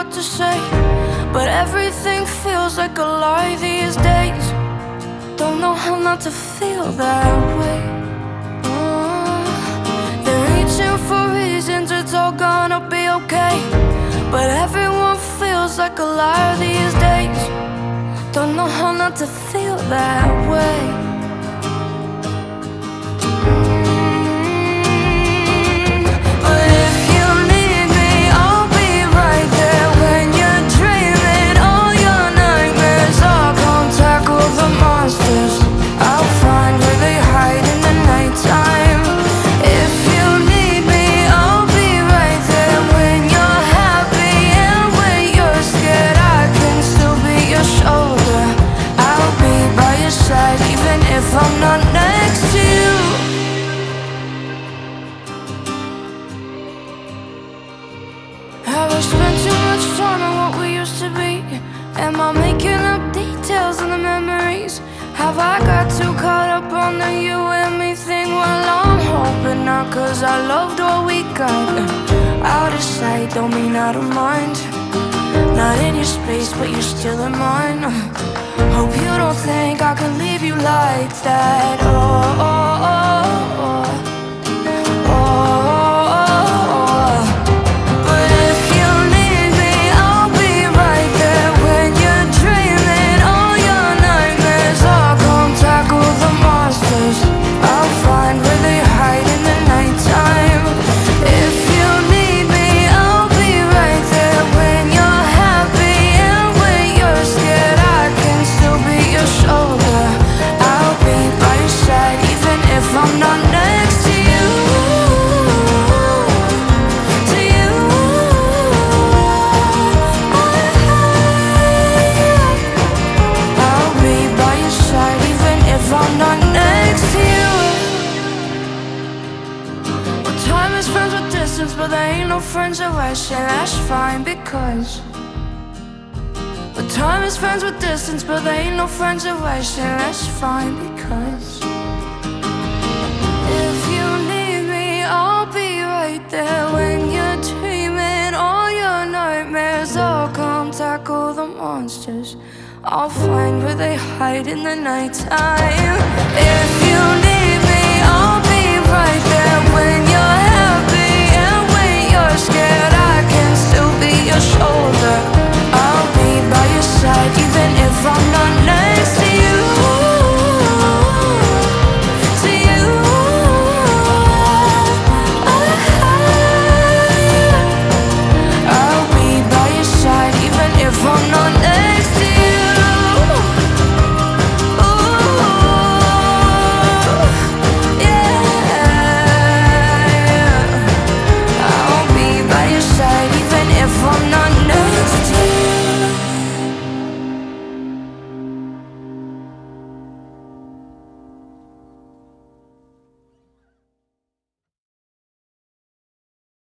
what to say, but everything feels like a lie these days. Don't know how not to feel that way. They're reaching for reasons, it's all gonna be okay, but everyone feels like a liar these days. Don't know how not to feel that way. If I'm not next to you, have I spent too much time on what we used to be? Am I making up details in the memories? Have I got too caught up on the you and me thing? Well, I'm hoping not, cause I loved what we got. Out of sight, don't mean out of mind. Not in your space, but you're still in mine. Hope you don't think I can leave you like that. Oh, oh, oh, oh. But there ain't no friends that rush, and that's fine because but time is friends with distance, but there ain't no friends that rush, and that's fine because if you need me, I'll be right there when you're dreaming all your nightmares. I'll come tackle the monsters, I'll find where they hide in the nighttime. If you need me, I'll be right there when you're happy. You're scared, I can still be your shoulder. I'll be by your side even if I'm not next to you.